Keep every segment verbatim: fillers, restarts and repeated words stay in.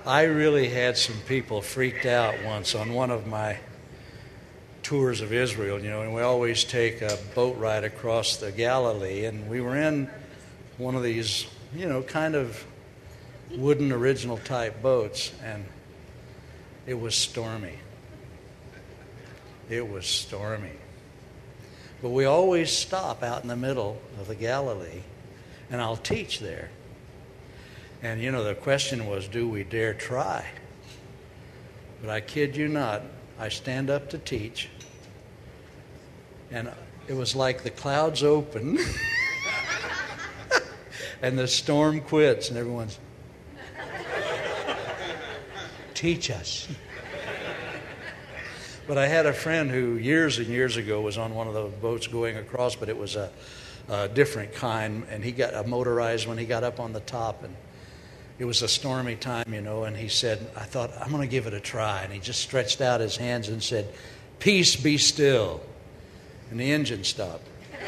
I really had some people freaked out once on one of my tours of Israel, you know, and we always take a boat ride across the Galilee, and we were in one of these, you know, kind of wooden original type boats, and it was stormy. It was stormy. But we always stop out in the middle of the Galilee, and I'll teach there. And, you know, the question was, do we dare try? But I kid you not, I stand up to teach, and it was like the clouds open, and the storm quits, and everyone's, teach us. But I had a friend who years and years ago was on one of those boats going across, but it was a, a different kind, and he got a motorized one. He got up on the top, and it was a stormy time, you know, and he said, I thought, I'm going to give it a try. And he just stretched out his hands and said, peace, be still. And the engine stopped.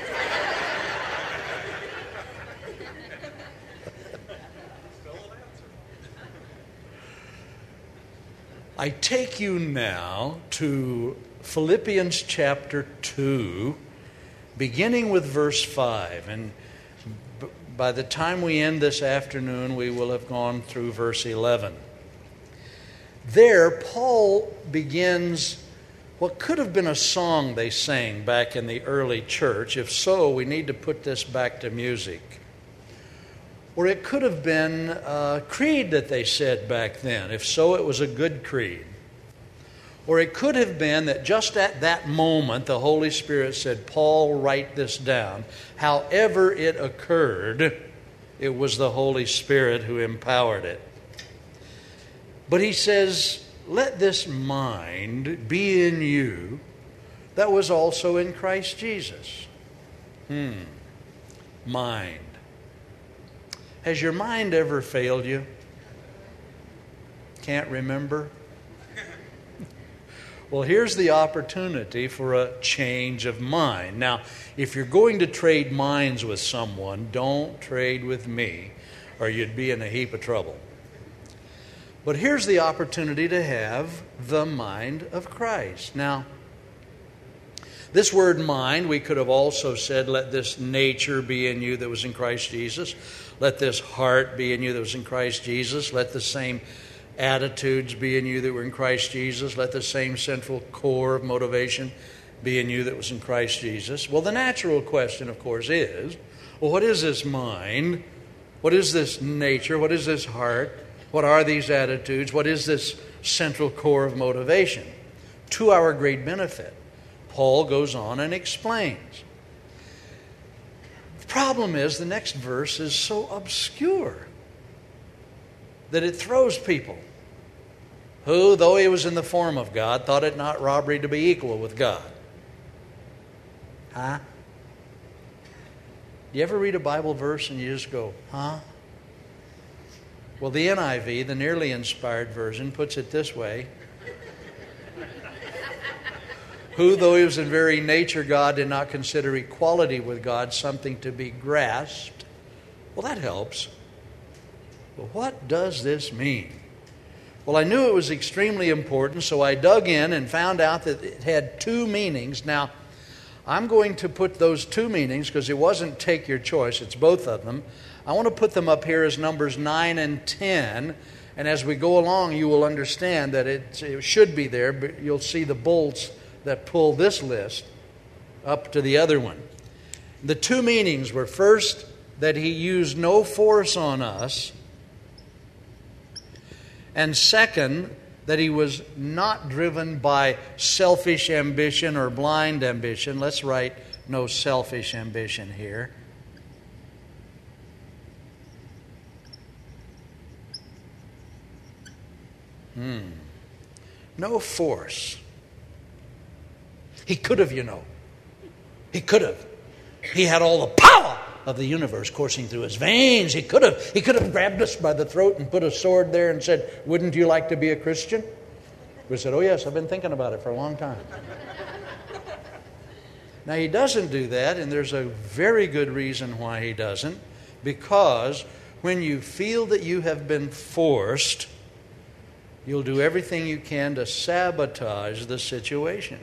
I take you now to Philippians chapter two, beginning with verse five. And b- by the time we end this afternoon, we will have gone through verse eleven. There, Paul begins what could have been a song they sang back in the early church. If so, we need to put this back to music. Or it could have been a creed that they said back then. If so, it was a good creed. Or it could have been that just at that moment, the Holy Spirit said, Paul, write this down. However it occurred, it was the Holy Spirit who empowered it. But he says, let this mind be in you that was also in Christ Jesus. Hmm. Mind. Has your mind ever failed you? Can't remember? Well, here's the opportunity for a change of mind. Now, if you're going to trade minds with someone, don't trade with me, or you'd be in a heap of trouble. But here's the opportunity to have the mind of Christ. Now, this word mind, we could have also said, let this nature be in you that was in Christ Jesus. Let this heart be in you that was in Christ Jesus. Let the same attitudes be in you that were in Christ Jesus. Let the same central core of motivation be in you that was in Christ Jesus. Well, the natural question, of course, is, well, what is this mind? What is this nature? What is this heart? What are these attitudes? What is this central core of motivation? To our great benefit, Paul goes on and explains. The problem is the next verse is so obscure that it throws people who, though he was in the form of God, thought it not robbery to be equal with God. Huh? You ever read a Bible verse and you just go, huh? Well, the N I V, the nearly inspired version, puts it this way. Who, though he was in very nature God, did not consider equality with God something to be grasped. Well, that helps. But what does this mean? Well, I knew it was extremely important, so I dug in and found out that it had two meanings. Now, I'm going to put those two meanings, because it wasn't take your choice, it's both of them. I want to put them up here as numbers nine and ten, and as we go along, you will understand that it, it should be there, but you'll see the bolts that pull this list up to the other one. The two meanings were, first, that he used no force on us, and second, that he was not driven by selfish ambition or blind ambition. Let's write no selfish ambition here. Hmm. No force. He could have, you know. He could have. He had all the power of the universe coursing through his veins. He could have. He could have grabbed us by the throat and put a sword there and said, wouldn't you like to be a Christian? We said, oh yes, I've been thinking about it for a long time. Now he doesn't do that, and there's a very good reason why he doesn't. Because when you feel that you have been forced, you'll do everything you can to sabotage the situation.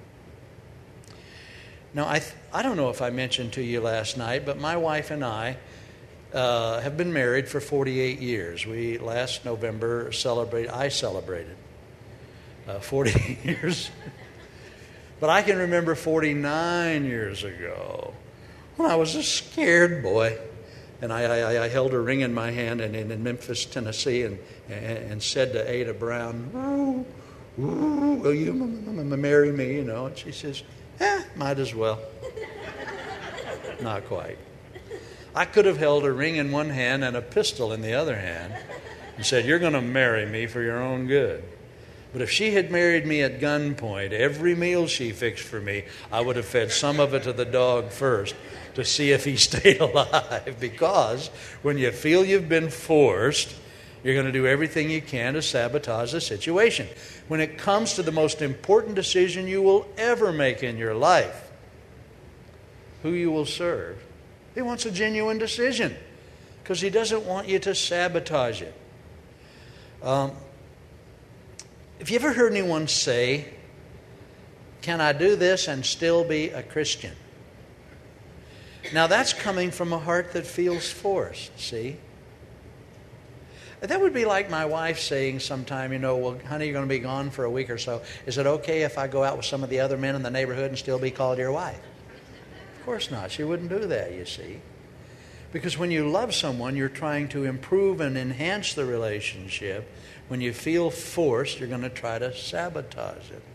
Now, I, th- I don't know if I mentioned to you last night, but my wife and I uh, have been married for forty-eight years. We, last November, celebrated, I celebrated uh, forty-eight years. But I can remember forty-nine years ago when I was a scared boy. And I, I, I held a ring in my hand and in, in Memphis, Tennessee, and, and, and said to Ada Brown, "Ooh, ooh, will you m- m- marry me?" You know, and she says, "Eh, might as well." Not quite. I could have held a ring in one hand and a pistol in the other hand and said, "You're going to marry me for your own good." But if she had married me at gunpoint, every meal she fixed for me, I would have fed some of it to the dog first to see if he stayed alive. Because when you feel you've been forced, you're going to do everything you can to sabotage the situation. When it comes to the most important decision you will ever make in your life, who you will serve, he wants a genuine decision because he doesn't want you to sabotage it. Um, have you ever heard anyone say, "Can I do this and still be a Christian?" Now that's coming from a heart that feels forced, see? That would be like my wife saying sometime, you know, "Well, honey, you're going to be gone for a week or so. Is it okay if I go out with some of the other men in the neighborhood and still be called your wife?" Of course not. She wouldn't do that, you see. Because when you love someone, you're trying to improve and enhance the relationship. When you feel forced, you're going to try to sabotage it.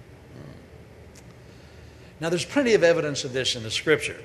Now, there's plenty of evidence of this in the Scripture.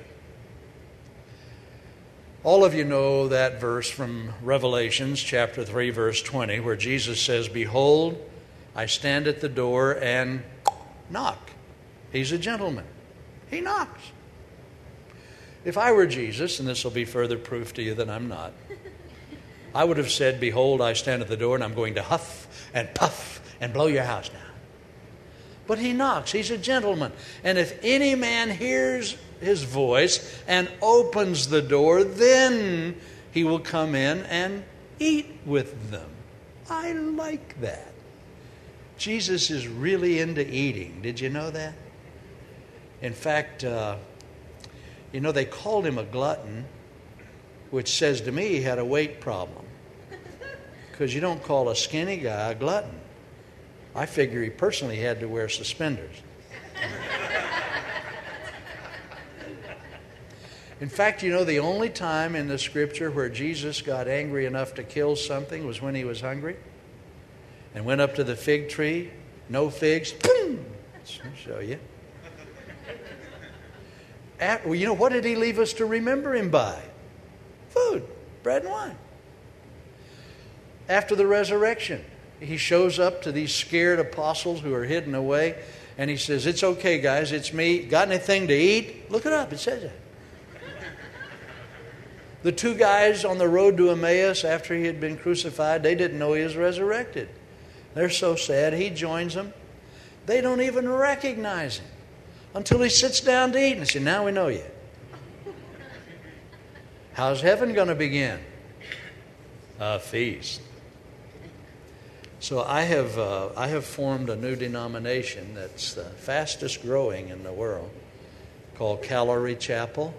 All of you know that verse from Revelations chapter three, verse twenty, where Jesus says, "Behold, I stand at the door and knock." He's a gentleman. He knocks. If I were Jesus, and this will be further proof to you that I'm not, I would have said, "Behold, I stand at the door and I'm going to huff and puff and blow your house down." But he knocks. He's a gentleman. And if any man hears his voice and opens the door, then he will come in and eat with them. I like that. Jesus is really into eating. Did you know that? In fact, uh, you know, they called him a glutton, which says to me he had a weight problem. Because you don't call a skinny guy a glutton. I figure he personally had to wear suspenders. In fact, you know, the only time in the Scripture where Jesus got angry enough to kill something was when he was hungry and went up to the fig tree. No figs. Boom! I'll show you. At, well, you know, what did he leave us to remember him by? Food, bread and wine. After the resurrection, he shows up to these scared apostles who are hidden away, and he says, "It's okay, guys, it's me. Got anything to eat?" Look it up, it says it. The two guys on the road to Emmaus after he had been crucified, they didn't know he was resurrected. They're so sad. He joins them. They don't even recognize him until he sits down to eat. And they say, "Now we know you." How's heaven going to begin? A feast. So I have uh, I have formed a new denomination that's the fastest growing in the world, called Calvary Chapel.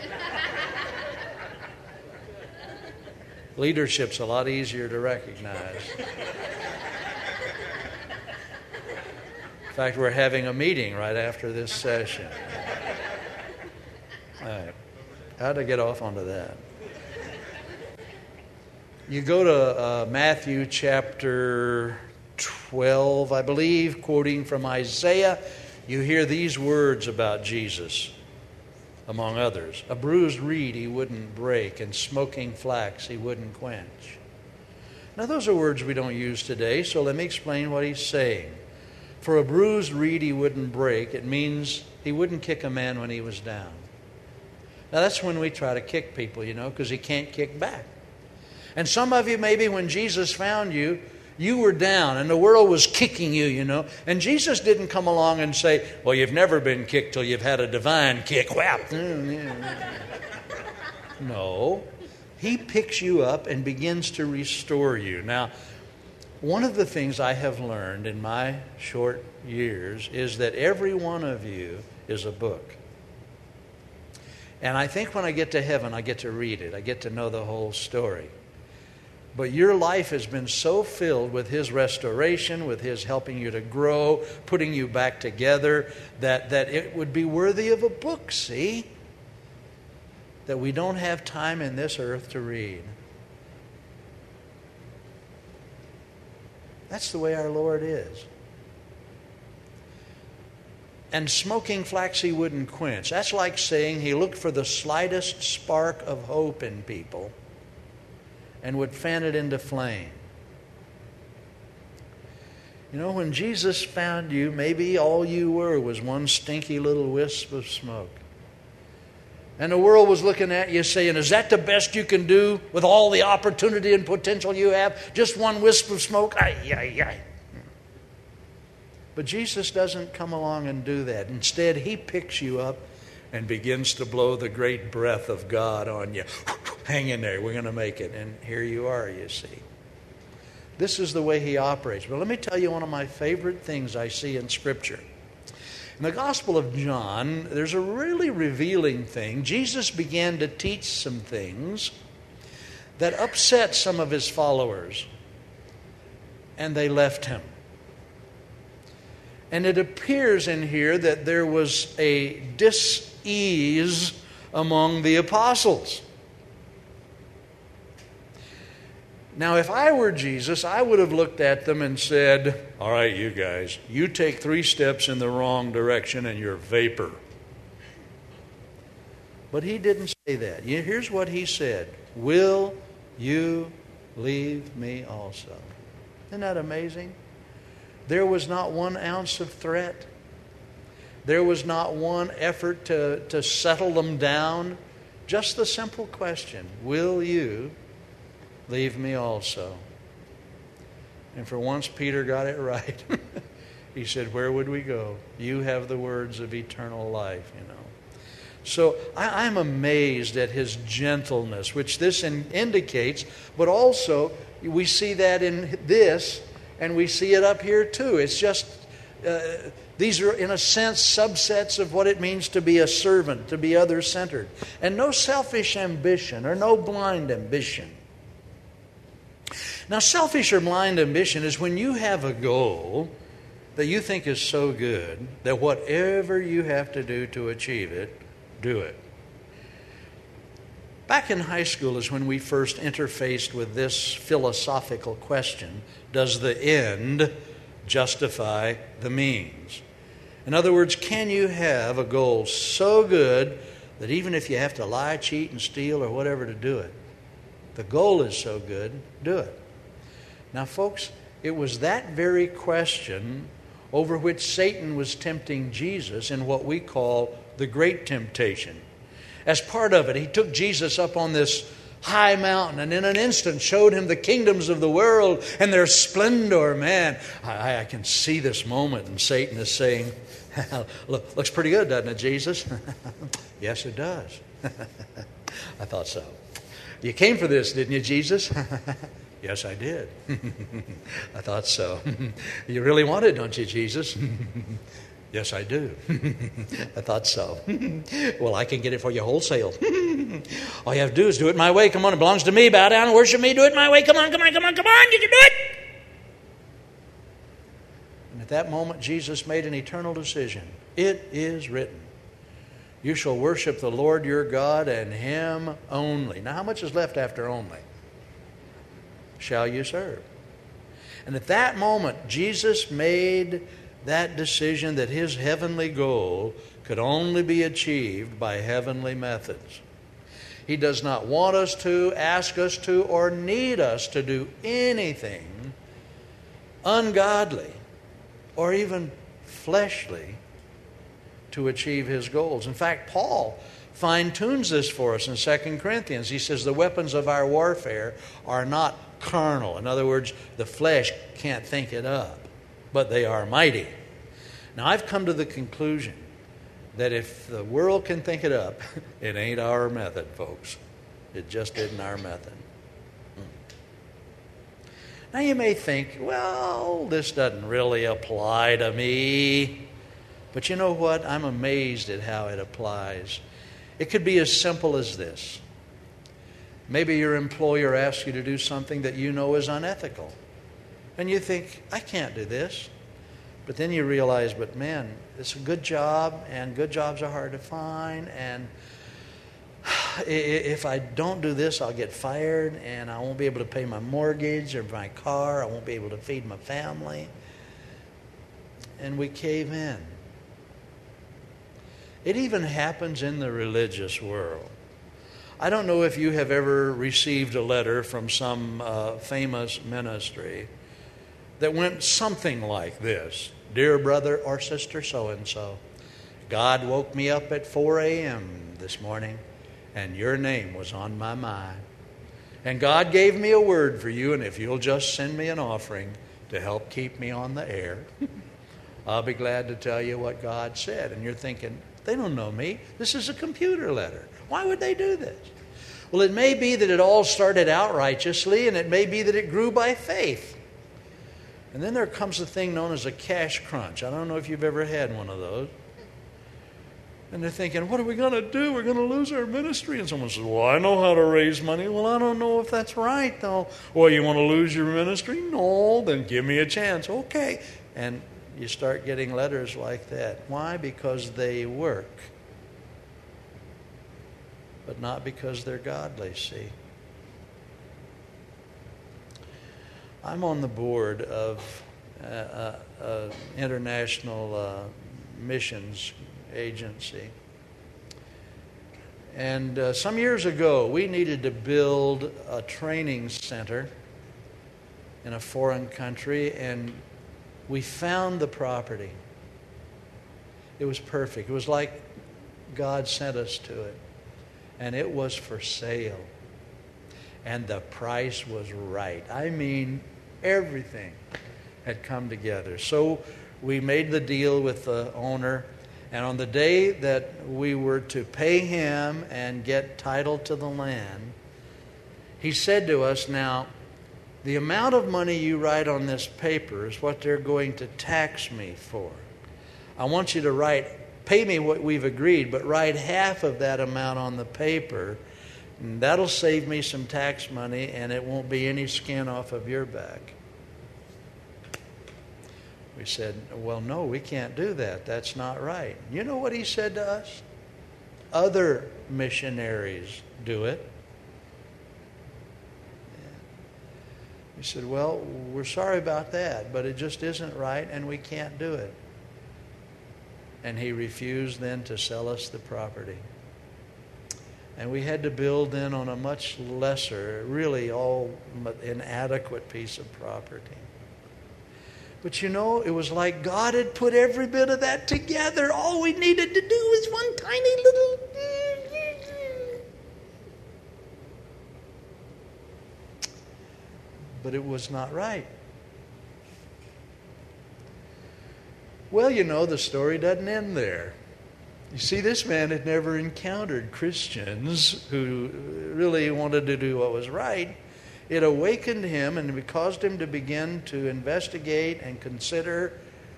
Leadership's a lot easier to recognize. In fact, we're having a meeting right after this session. All right. How'd I get off onto that? You go to uh, Matthew chapter twelve, I believe, quoting from Isaiah, you hear these words about Jesus, among others. "A bruised reed he wouldn't break, and smoking flax he wouldn't quench." Now, those are words we don't use today, so let me explain what he's saying. For a bruised reed he wouldn't break, it means he wouldn't kick a man when he was down. Now, that's when we try to kick people, you know, because he can't kick back. And some of you, maybe when Jesus found you, you were down and the world was kicking you, you know. And Jesus didn't come along and say, "Well, you've never been kicked till you've had a divine kick." Whap. No. He picks you up and begins to restore you. Now, One of the things I have learned in my short years is that every one of you is a book. And I think when I get to heaven, I get to read it. I get to know the whole story. But your life has been so filled with His restoration, with His helping you to grow, putting you back together, that, that it would be worthy of a book, see? That we don't have time in this earth to read. That's the way our Lord is. And smoking flax He wouldn't quench. That's like saying He looked for the slightest spark of hope in people and would fan it into flame. You know, when Jesus found you, maybe all you were was one stinky little wisp of smoke. And the world was looking at you saying, is that the best you can do with all the opportunity and potential you have? Just one wisp of smoke? Ay, ay, ay. But Jesus doesn't come along and do that. Instead, He picks you up and begins to blow the great breath of God on you. Hang in there, we're going to make it. And here you are, you see. This is the way He operates. But let me tell you one of my favorite things I see in Scripture. In the Gospel of John, there's a really revealing thing. Jesus began to teach some things that upset some of His followers, and they left Him. And it appears in here that there was a dis-ease among the apostles. Now, if I were Jesus, I would have looked at them and said, all right, you guys, you take three steps in the wrong direction and you're vapor. But He didn't say that. Here's what He said. Will you leave me also? Isn't that amazing? There was not one ounce of threat. There was not one effort to, to settle them down. Just the simple question, will you leave me also? And for once, Peter got it right. He said, where would we go? You have the words of eternal life, you know. So I, I'm amazed at His gentleness, which this in, indicates, but also we see that in this, and we see it up here too. It's just, uh, these are in a sense subsets of what it means to be a servant, to be other-centered. And no selfish ambition or no blind ambition. Now, selfish or blind ambition is when you have a goal that you think is so good that whatever you have to do to achieve it, do it. Back in high school is when we first interfaced with this philosophical question, does the end justify the means? In other words, can you have a goal so good that even if you have to lie, cheat, and steal or whatever to do it, the goal is so good, do it. Now, folks, it was that very question over which Satan was tempting Jesus in what we call the Great Temptation. As part of it, he took Jesus up on this high mountain and in an instant showed him the kingdoms of the world and their splendor. Man, I, I can see this moment, and Satan is saying, Look, looks pretty good, doesn't it, Jesus? Yes, it does. I thought so. You came for this, didn't you, Jesus? Yes, I did. I thought so. You really want it, don't you, Jesus? Yes, I do. I thought so. Well, I can get it for you wholesale. All you have to do is do it my way. Come on, it belongs to me. Bow down and worship me. Do it my way. Come on, come on, come on, come on. You can do it. And at that moment, Jesus made an eternal decision. It is written. You shall worship the Lord your God and Him only. Now, how much is left after only? Shall you serve? And at that moment, Jesus made that decision that His heavenly goal could only be achieved by heavenly methods. He does not want us to, ask us to, or need us to do anything ungodly or even fleshly to achieve His goals. In fact, Paul fine-tunes this for us in Second Corinthians. He says the weapons of our warfare are not carnal. In other words, the flesh can't think it up, but they are mighty. Now, I've come to the conclusion that if the world can think it up, it ain't our method, folks. It just isn't our method. Now you may think, well, this doesn't really apply to me. But you know what? I'm amazed at how it applies. It could be as simple as this. Maybe your employer asks you to do something that you know is unethical. And you think, I can't do this. But then you realize, but man, it's a good job, and good jobs are hard to find, and if I don't do this, I'll get fired, and I won't be able to pay my mortgage or my car. I won't be able to feed my family. And we cave in. It even happens in the religious world. I don't know if you have ever received a letter from some uh, famous ministry that went something like this. Dear brother or sister so-and-so, God woke me up at four a.m. this morning, and your name was on my mind. And God gave me a word for you, and if you'll just send me an offering to help keep me on the air, I'll be glad to tell you what God said. And you're thinking, they don't know me. This is a computer letter. Why would they do this? Well, it may be that it all started out righteously, and it may be that it grew by faith. And then there comes a thing known as a cash crunch. I don't know if you've ever had one of those. And they're thinking, what are we going to do? We're going to lose our ministry. And someone says, well, I know how to raise money. Well, I don't know if that's right, though. Well, you want to lose your ministry? No, then give me a chance. Okay. And you start getting letters like that. Why? Because they work. But not because they're godly, see. I'm on the board of an international uh, missions agency. And uh, some years ago, we needed to build a training center in a foreign country, and we found the property. It was perfect. It was like God sent us to it. And it was for sale. And the price was right. I mean, everything had come together. So we made the deal with the owner. And on the day that we were to pay him and get title to the land, he said to us, now, the amount of money you write on this paper is what they're going to tax me for. I want you to write, pay me what we've agreed, but write half of that amount on the paper. And that'll save me some tax money, and it won't be any skin off of your back. We said, well, no, we can't do that. That's not right. You know what he said to us? Other missionaries do it. He said, well, we're sorry about that, but it just isn't right, and we can't do it. And he refused then to sell us the property. And we had to build in on a much lesser, really all inadequate piece of property. But you know, it was like God had put every bit of that together. All we needed to do was one tiny little... But it was not right. Well, you know, the story doesn't end there. You see, this man had never encountered Christians who really wanted to do what was right. It awakened him and it caused him to begin to investigate and consider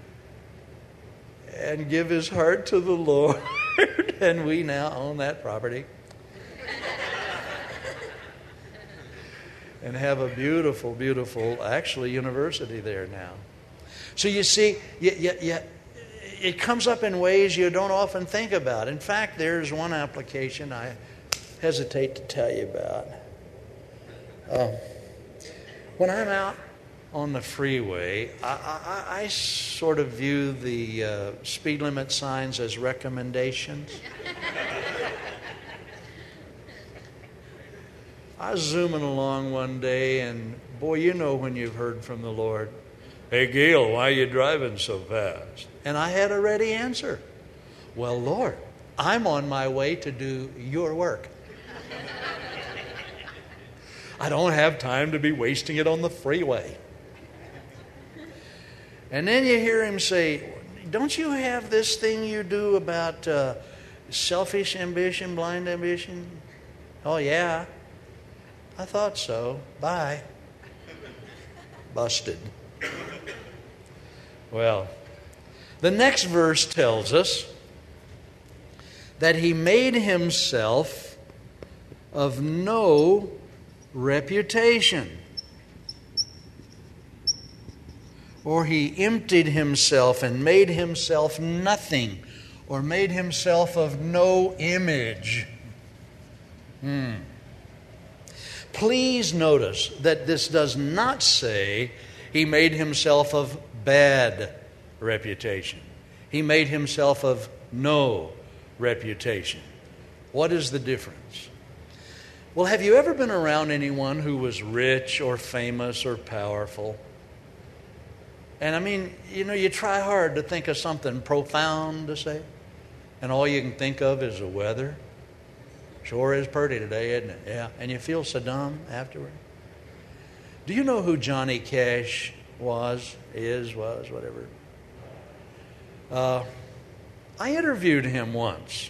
and give his heart to the Lord. And we now own that property. And have a beautiful, beautiful, actually, university there now. So you see, you, you, you, it comes up in ways you don't often think about. In fact, there's one application I hesitate to tell you about. Um, when I'm out on the freeway, I, I, I sort of view the uh, speed limit signs as recommendations. I was zooming along one day, and boy, you know when you've heard from the Lord. Hey, Gail, why are you driving so fast? And I had a ready answer. Well, Lord, I'm on my way to do your work. I don't have time to be wasting it on the freeway. And then you hear him say, don't you have this thing you do about uh, selfish ambition, blind ambition? Oh, yeah. I thought so. Bye. Busted. Well, the next verse tells us that he made himself of no reputation. Or he emptied himself and made himself nothing, or made himself of no image. Hmm. Please notice that this does not say he made himself of bad reputation. He made himself of no reputation. What is the difference? Well, have you ever been around anyone who was rich or famous or powerful? And I mean, you know, you try hard to think of something profound to say, and all you can think of is the weather. Sure is pretty today, isn't it? Yeah. And you feel so dumb afterward. Do you know who Johnny Cash was, is, was, whatever? Uh, I interviewed him once.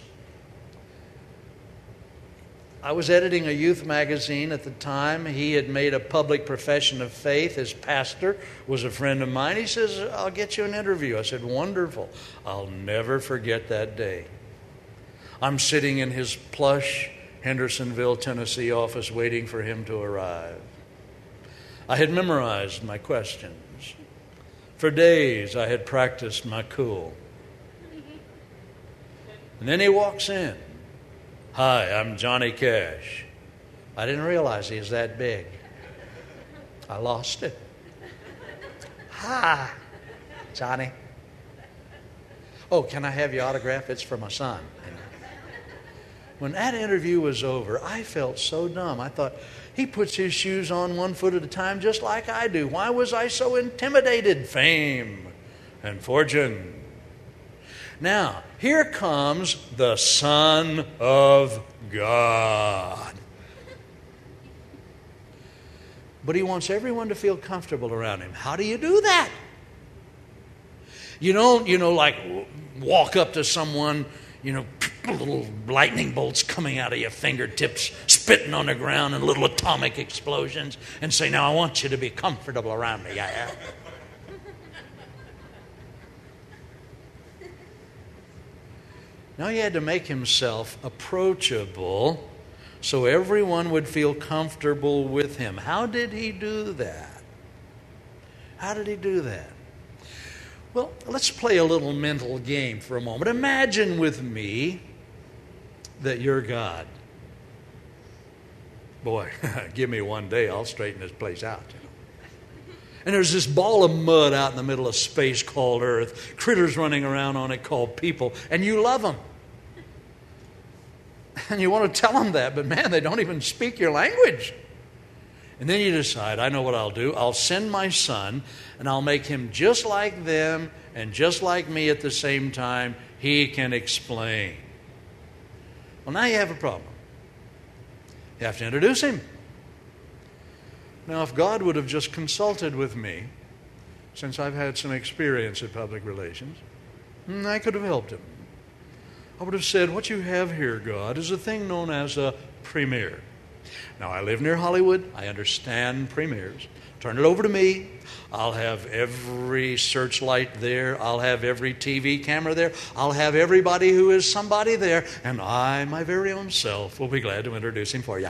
I was editing a youth magazine at the time. He had made a public profession of faith. His pastor was a friend of mine. He says, I'll get you an interview. I said, wonderful. I'll never forget that day. I'm sitting in his plush Hendersonville, Tennessee office waiting for him to arrive. I had memorized my questions. For days I had practiced my cool. And then he walks in. Hi, I'm Johnny Cash. I didn't realize he was that big. I lost it. Hi, Johnny. Oh, can I have your autograph? It's for my son. When that interview was over, I felt so dumb. I thought, he puts his shoes on one foot at a time just like I do. Why was I so intimidated? Fame and fortune. Now, here comes the Son of God. But he wants everyone to feel comfortable around him. How do you do that? You don't, you know, like walk up to someone, you know, little lightning bolts coming out of your fingertips, spitting on the ground and little atomic explosions, and say, now I want you to be comfortable around me. Yeah, yeah. Now he had to make himself approachable so everyone would feel comfortable with him. How did he do that? How did he do that? Well, let's play a little mental game for a moment. Imagine with me that you're God. Boy, give me one day, I'll straighten this place out. And there's this ball of mud out in the middle of space called Earth, critters running around on it called people, and you love them. And you want to tell them that, but man, they don't even speak your language. And then you decide, I know what I'll do. I'll send my son, and I'll make him just like them and just like me at the same time. He can explain. Well, now you have a problem. You have to introduce him. Now, if God would have just consulted with me, since I've had some experience at public relations, I could have helped him. I would have said, what you have here, God, is a thing known as a premiere. Now, I live near Hollywood. I understand premieres. Turn it over to me. I'll have every searchlight there. I'll have every T V camera there. I'll have everybody who is somebody there. And I, my very own self, will be glad to introduce him for you.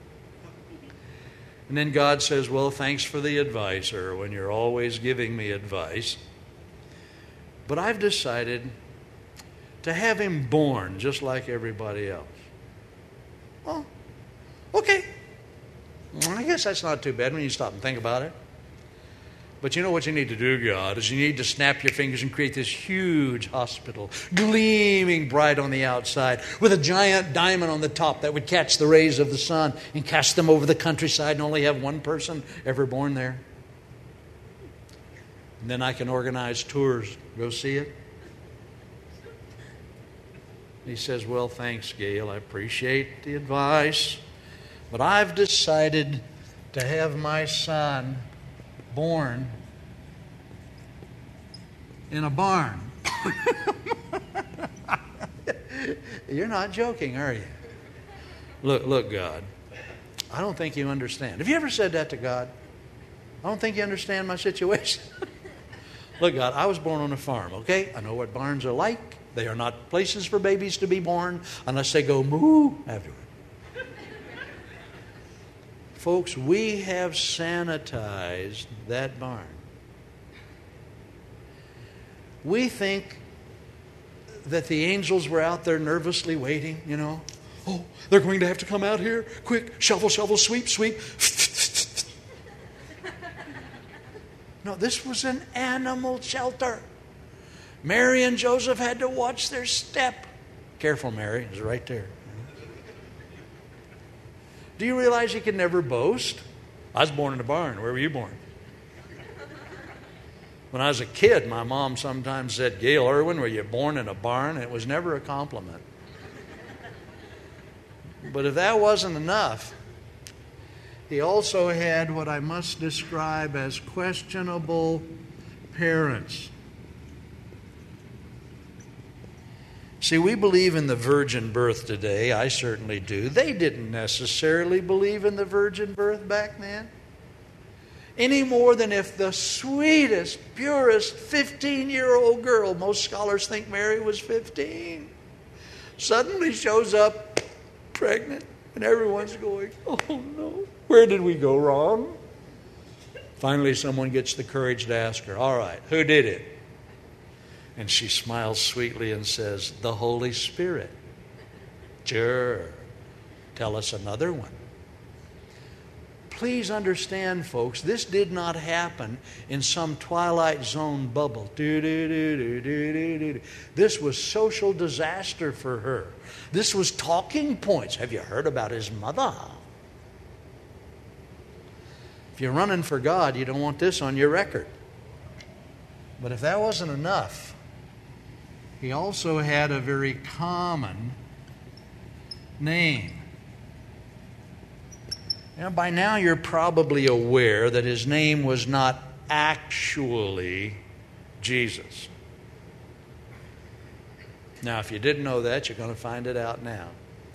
And then God says, well, thanks for the advice, Erwin. You're always giving me advice. But I've decided to have him born just like everybody else. Well, okay. I guess that's not too bad when you stop and think about it. But you know what you need to do, God, is you need to snap your fingers and create this huge hospital, gleaming bright on the outside, with a giant diamond on the top that would catch the rays of the sun and cast them over the countryside and only have one person ever born there. And then I can organize tours, go see it. He says, well, thanks, Gail. I appreciate the advice. But I've decided to have my son born in a barn. You're not joking, are you? Look, look, God. I don't think you understand. Have you ever said that to God? I don't think you understand my situation. Look, God, I was born on a farm, okay? I know what barns are like. They are not places for babies to be born unless they go moo afterward. Folks, we have sanitized that barn. We think that the angels were out there nervously waiting, you know. Oh, they're going to have to come out here. Quick, shovel, shovel, sweep, sweep. No, this was an animal shelter. Mary and Joseph had to watch their step. Careful, Mary, it's right there. Do you realize you can never boast? I was born in a barn. Where were you born? When I was a kid, my mom sometimes said, Gail Irwin, were you born in a barn? And it was never a compliment. But if that wasn't enough, he also had what I must describe as questionable parents. See, we believe in the virgin birth today. I certainly do. They didn't necessarily believe in the virgin birth back then. Any more than if the sweetest, purest fifteen-year-old girl, most scholars think Mary was fifteen, suddenly shows up pregnant, and everyone's going, oh no, where did we go wrong? Finally, someone gets the courage to ask her, all right, who did it? And she smiles sweetly and says, the Holy Spirit. Sure. Tell us another one. Please understand, folks, this did not happen in some Twilight Zone bubble. Do, do, do, do, do, do, do. This was social disaster for her. This was talking points. Have you heard about his mother? If you're running for God, you don't want this on your record. But if that wasn't enough, he also had a very common name. Now, by now you're probably aware that his name was not actually Jesus. Now, if you didn't know that, you're going to find it out now.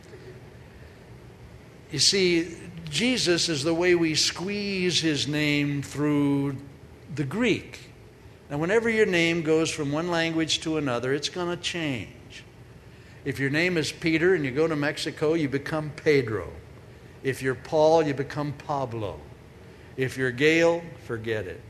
You see, Jesus is the way we squeeze his name through the Greek. Now, whenever your name goes from one language to another, it's going to change. If your name is Peter and you go to Mexico, you become Pedro. If you're Paul, you become Pablo. If you're Gail, forget it.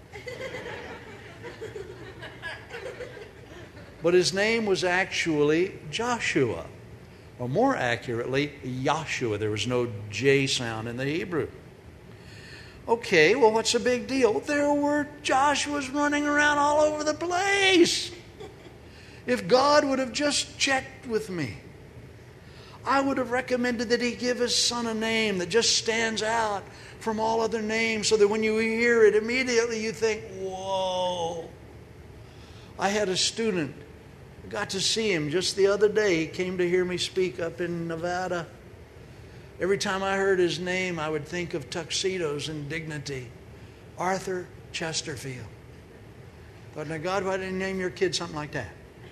But his name was actually Joshua, or more accurately, Yahshua. There was no J sound in the Hebrew. Okay, well, what's the big deal? There were Joshuas running around all over the place. If God would have just checked with me, I would have recommended that he give his son a name that just stands out from all other names so that when you hear it, immediately you think, whoa. I had a student, got to see him just the other day. He came to hear me speak up in Nevada. Every time I heard his name, I would think of tuxedos and dignity. Arthur Chesterfield. I thought, now God, why didn't you name your kid something like that?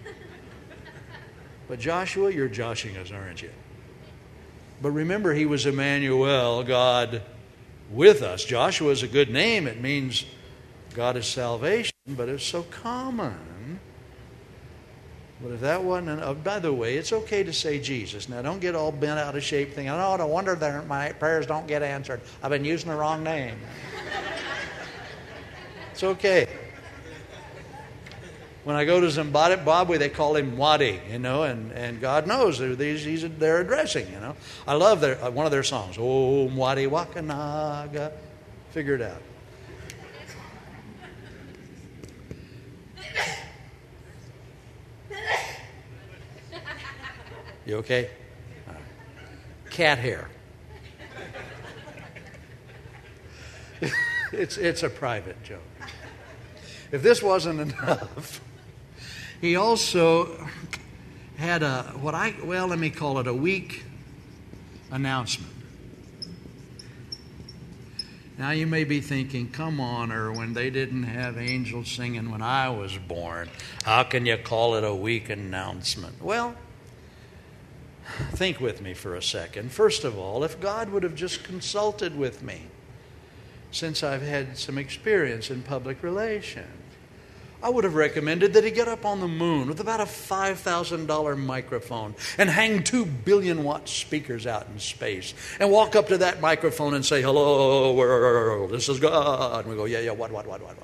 But Joshua, you're joshing us, aren't you? But remember, he was Emmanuel, God with us. Joshua is a good name. It means God is salvation, but it's so common. But if that wasn't, an, by the way, it's okay to say Jesus. Now, don't get all bent out of shape thinking, oh, no wonder that my prayers don't get answered. I've been using the wrong name. It's okay. When I go to Zimbabwe, they call him Wadi, you know, and, and God knows they're, these, they're addressing, you know. I love their, one of their songs, Oh, Mwadi Wakanaga. Figure it out. You okay? All right. Cat hair. it's, it's a private joke. If this wasn't enough, he also had a, what I, well, let me call it a weak announcement. Now you may be thinking, come on, Irwin, they didn't have angels singing when I was born. How can you call it a weak announcement? Well, think with me for a second. First of all, if God would have just consulted with me, since I've had some experience in public relations. I would have recommended that he get up on the moon with about a five thousand dollars microphone and hang two billion watt speakers out in space and walk up to that microphone and say, "Hello, world, this is God." And we go, "Yeah, yeah, what, what, what, what, what?"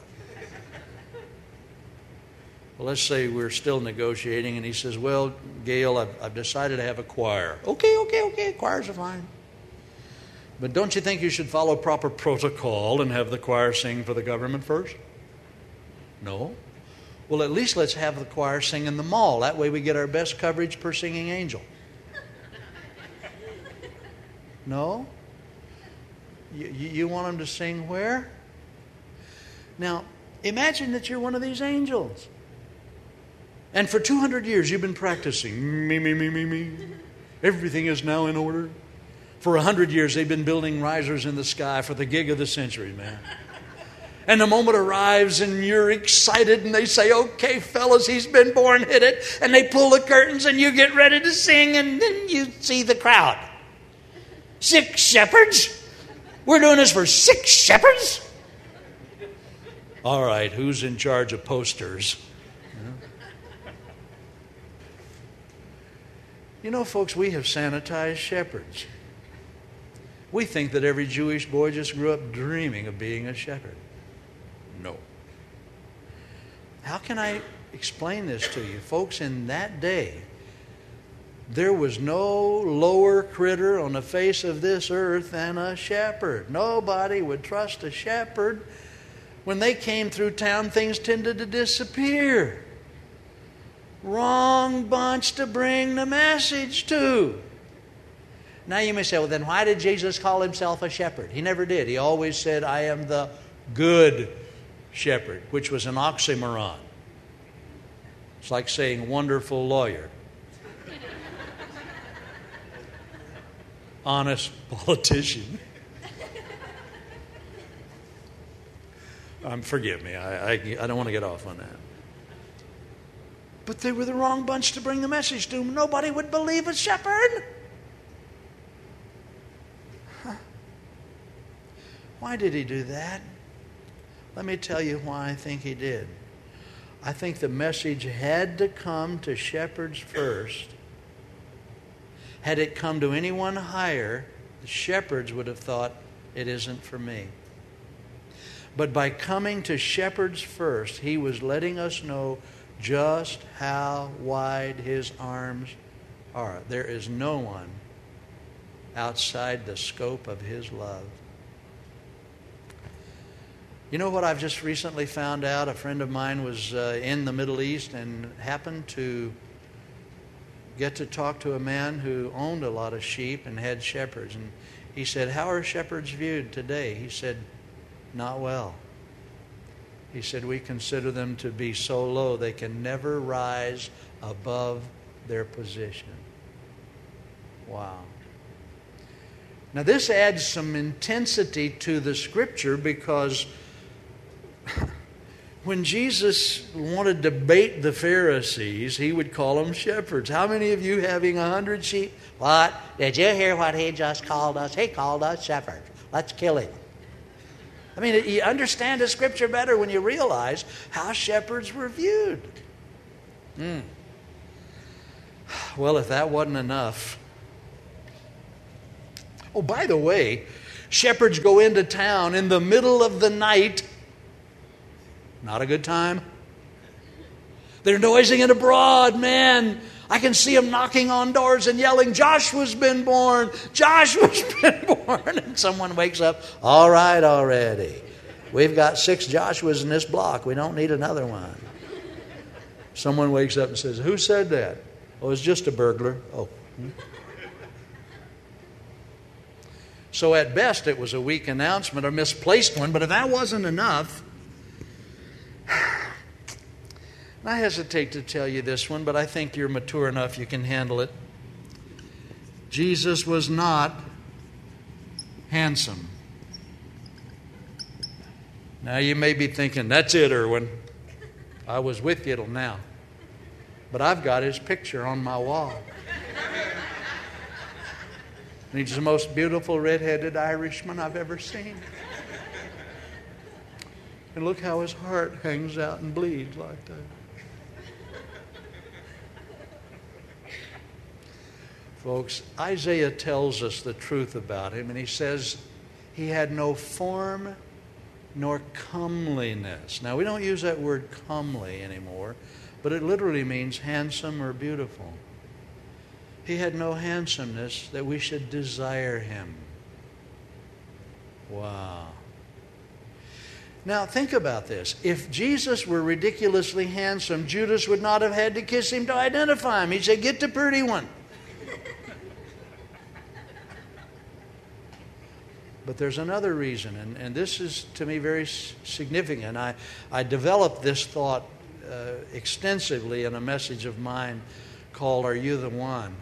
Well, let's say we're still negotiating, and he says, "Well, Gail, I've, I've decided to have a choir." Okay, okay, okay, choirs are fine. But don't you think you should follow proper protocol and have the choir sing for the government first? No. Well, at least let's have the choir sing in the mall. That way we get our best coverage per singing angel. No? You, you want them to sing where? Now, imagine that you're one of these angels. And for two hundred years you've been practicing. Me, me, me, me, me. Everything is now in order. For one hundred years they've been building risers in the sky for the gig of the century, man. And the moment arrives and you're excited and they say, "Okay, fellas, he's been born, hit it." And they pull the curtains and you get ready to sing, and then you see the crowd. Six shepherds? We're doing this for six shepherds? All right, who's in charge of posters? You know, folks, we have sanitized shepherds. We think that every Jewish boy just grew up dreaming of being a shepherd. No. How can I explain this to you? Folks, in that day, there was no lower critter on the face of this earth than a shepherd. Nobody would trust a shepherd. When they came through town, things tended to disappear. Wrong bunch to bring the message to. Now you may say, well, then why did Jesus call himself a shepherd? He never did. He always said, "I am the good shepherd," which was an oxymoron. It's like saying wonderful lawyer. Honest politician. Um, forgive me. I, I, I don't want to get off on that. But they were the wrong bunch to bring the message to. Nobody would believe a shepherd. Huh. Why did he do that? Let me tell you why I think he did. I think the message had to come to shepherds first. Had it come to anyone higher, the shepherds would have thought, "It isn't for me." But by coming to shepherds first, he was letting us know just how wide his arms are. There is no one outside the scope of his love. You know what I've just recently found out? A friend of mine was uh, in the Middle East and happened to get to talk to a man who owned a lot of sheep and had shepherds. And he said, "How are shepherds viewed today?" He said, "Not well." He said, "We consider them to be so low they can never rise above their position." Wow. Now this adds some intensity to the scripture, because when Jesus wanted to bait the Pharisees, he would call them shepherds. How many of you having a hundred sheep? "What? Did you hear what he just called us? He called us shepherds. Let's kill him." I mean, you understand the scripture better when you realize how shepherds were viewed. Mm. Well, if that wasn't enough. Oh, by the way, shepherds go into town in the middle of the night. Not a good time. They're noising it abroad, man. I can see them knocking on doors and yelling, "Joshua's been born! Joshua's been born!" And someone wakes up, "All right already. We've got six Joshuas in this block. We don't need another one." Someone wakes up and says, "Who said that?" "Oh, it's just a burglar." Oh. Hmm. So at best it was a weak announcement, a misplaced one, but if that wasn't enough, I hesitate to tell you this one, but I think you're mature enough you can handle it. Jesus was not handsome. Now you may be thinking, "That's it, Erwin. I was with you till now." But I've got his picture on my wall. And he's the most beautiful red-headed Irishman I've ever seen. And look how his heart hangs out and bleeds like that. Folks, Isaiah tells us the truth about him, and he says he had no form nor comeliness. Now, we don't use that word comely anymore, but it literally means handsome or beautiful. He had no handsomeness that we should desire him. Wow. Now, think about this. If Jesus were ridiculously handsome, Judas would not have had to kiss him to identify him. He'd say, "Get the pretty one." But there's another reason, and, and this is, to me, very significant. I, I developed this thought uh, extensively in a message of mine called, "Are You the One?"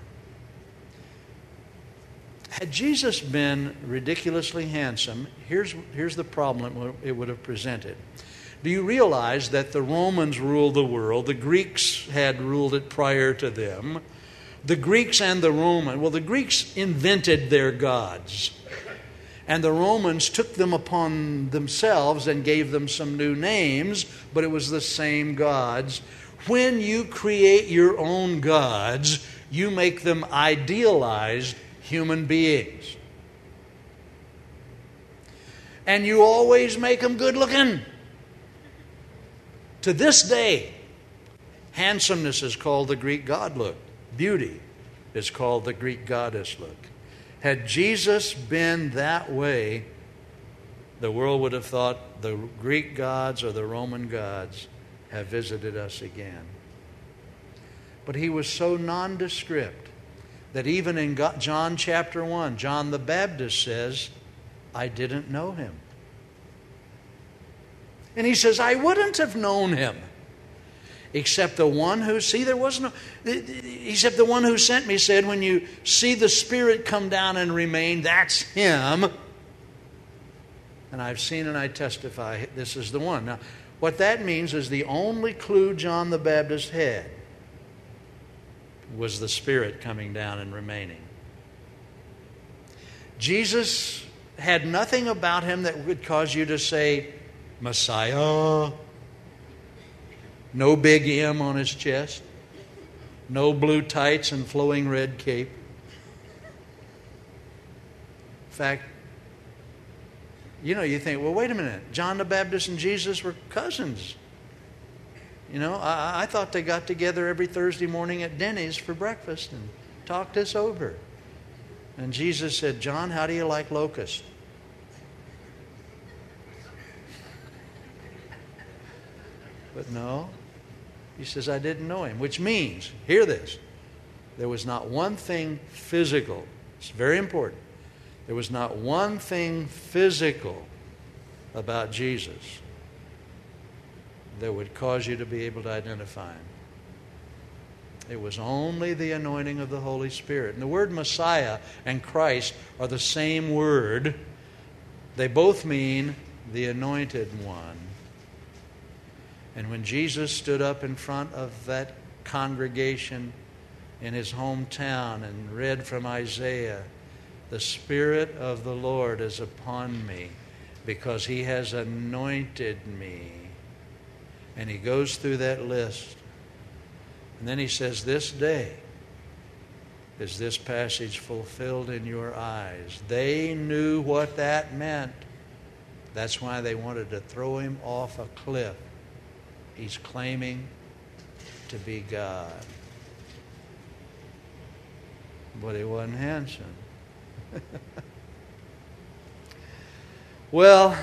Had Jesus been ridiculously handsome, here's, here's the problem it would have presented. Do you realize that the Romans ruled the world? The Greeks had ruled it prior to them. The Greeks and the Romans, well, the Greeks invented their gods. And the Romans took them upon themselves and gave them some new names, but it was the same gods. When you create your own gods, you make them idealized human beings. And you always make them good looking. To this day, handsomeness is called the Greek god look. Beauty is called the Greek goddess look. Had Jesus been that way, the world would have thought the Greek gods or the Roman gods have visited us again. But he was so nondescript that even in John chapter one, John the Baptist says, "I didn't know him." And he says, "I wouldn't have known him. Except the one who, see, there was no, except the one who sent me said, when you see the Spirit come down and remain, that's him. And I've seen and I testify, this is the one." Now, what that means is the only clue John the Baptist had was the Spirit coming down and remaining. Jesus had nothing about him that would cause you to say, "Messiah." No big M on his chest. No blue tights and flowing red cape. In fact, you know, you think, well, wait a minute. John the Baptist and Jesus were cousins. You know, I, I thought they got together every Thursday morning at Denny's for breakfast and talked this over. And Jesus said, "John, how do you like locusts?" But no. He says, "I didn't know him," which means, hear this, there was not one thing physical. It's very important. There was not one thing physical about Jesus that would cause you to be able to identify him. It was only the anointing of the Holy Spirit. And the word Messiah and Christ are the same word. They both mean the anointed one. And when Jesus stood up in front of that congregation in his hometown and read from Isaiah, "The Spirit of the Lord is upon me because he has anointed me." And he goes through that list. And then he says, "This day is this passage fulfilled in your eyes." They knew what that meant. That's why they wanted to throw him off a cliff. He's claiming to be God. But he wasn't handsome. Well,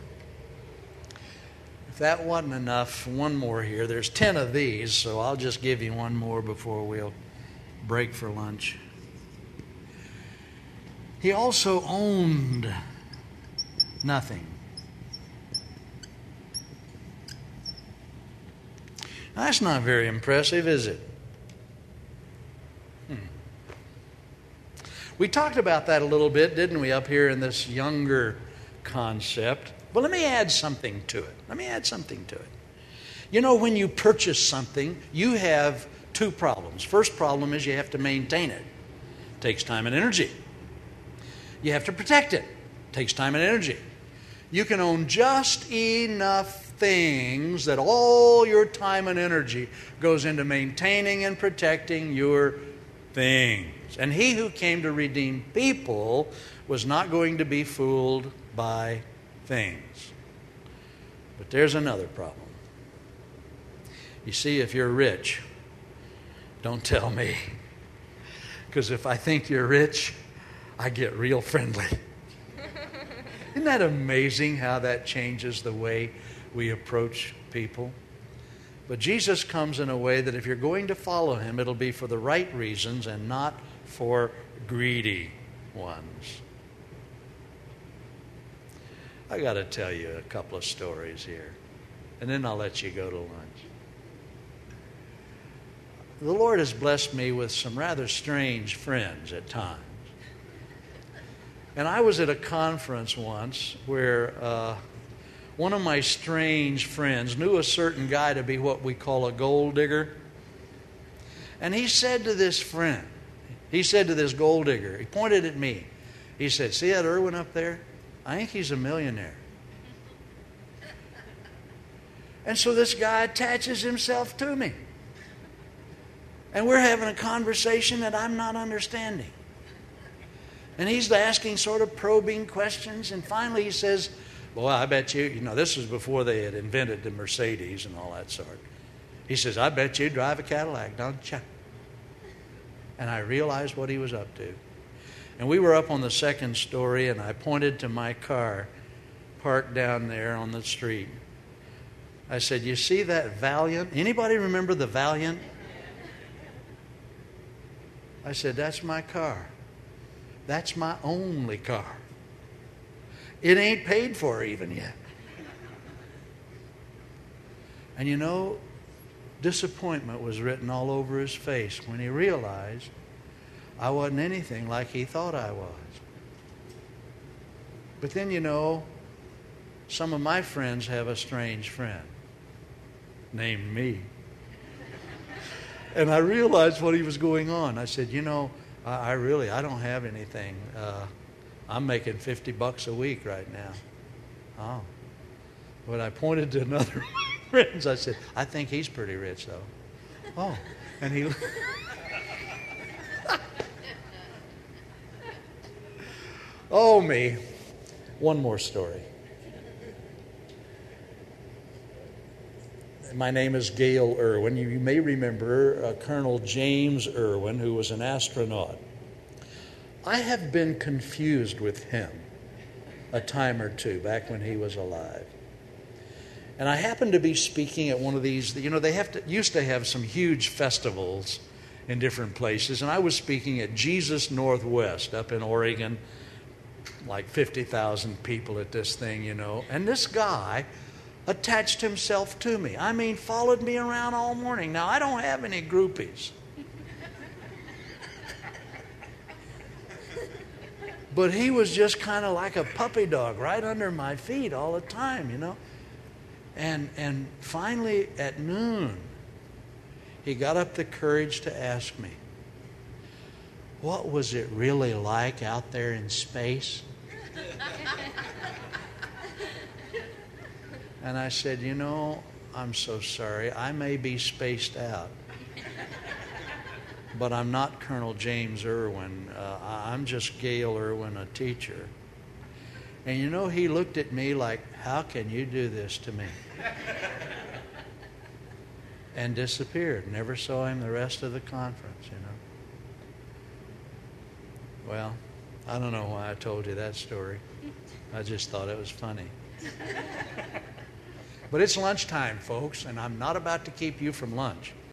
if that wasn't enough, one more here. There's ten of these, so I'll just give you one more before we'll break for lunch. He also owned nothing. Now, that's not very impressive, is it? Hmm. We talked about that a little bit, didn't we, up here in this younger concept? But let me add something to it. Let me add something to it. You know, when you purchase something, you have two problems. First problem is you have to maintain it. It takes time and energy. You have to protect it. It takes time and energy. You can own just enough things that all your time and energy goes into maintaining and protecting your things. And he who came to redeem people was not going to be fooled by things. But there's another problem. You see, if you're rich, don't tell me. Because if I think you're rich, I get real friendly. Isn't that amazing how that changes the way we approach people? But Jesus comes in a way that if you're going to follow him, it'll be for the right reasons and not for greedy ones. I got to tell you a couple of stories here, and then I'll let you go to lunch. The Lord has blessed me with some rather strange friends at times. And I was at a conference once where uh, one of my strange friends knew a certain guy to be what we call a gold digger. And he said to this friend, he said to this gold digger, he pointed at me. He said, "See that Irwin up there? I think he's a millionaire." And so this guy attaches himself to me. And we're having a conversation that I'm not understanding. And he's asking sort of probing questions. And finally he says, "Boy, I bet you," you know, this was before they had invented the Mercedes and all that sort. He says, "I bet you drive a Cadillac, don't you?" And I realized what he was up to. And we were up on the second story, and I pointed to my car parked down there on the street. I said, "You see that Valiant? Anybody remember the Valiant?" I said, "That's my car. That's my only car. It ain't paid for even yet." And you know, disappointment was written all over his face when he realized I wasn't anything like he thought I was. But then, you know, some of my friends have a strange friend named me. And I realized what he was going on. I said, "You know, I, I really, I don't have anything. Uh, I'm making fifty bucks a week right now." Oh. But I pointed to another of my friends. I said, "I think he's pretty rich, though." Oh. And he... Oh, me. One more story. My name is Gail Irwin. You may remember uh, Colonel James Irwin, who was an astronaut. I have been confused with him a time or two back when he was alive. And I happened to be speaking at one of these, you know, they have to used to have some huge festivals in different places, and I was speaking at Jesus Northwest up in Oregon, like fifty thousand people at this thing, you know. And this guy attached himself to me. I mean, followed me around all morning. Now, I don't have any groupies. But he was just kind of like a puppy dog right under my feet all the time, you know. And and finally at noon, he got up the courage to ask me, "What was it really like out there in space?" And I said, "You know, I'm so sorry. I may be spaced out, but I'm not Colonel James Irwin. Uh, I'm just Gail Irwin, a teacher." And you know, he looked at me like, "How can you do this to me?" And disappeared. Never saw him the rest of the conference, you know. Well, I don't know why I told you that story. I just thought it was funny. But it's lunchtime, folks, and I'm not about to keep you from lunch.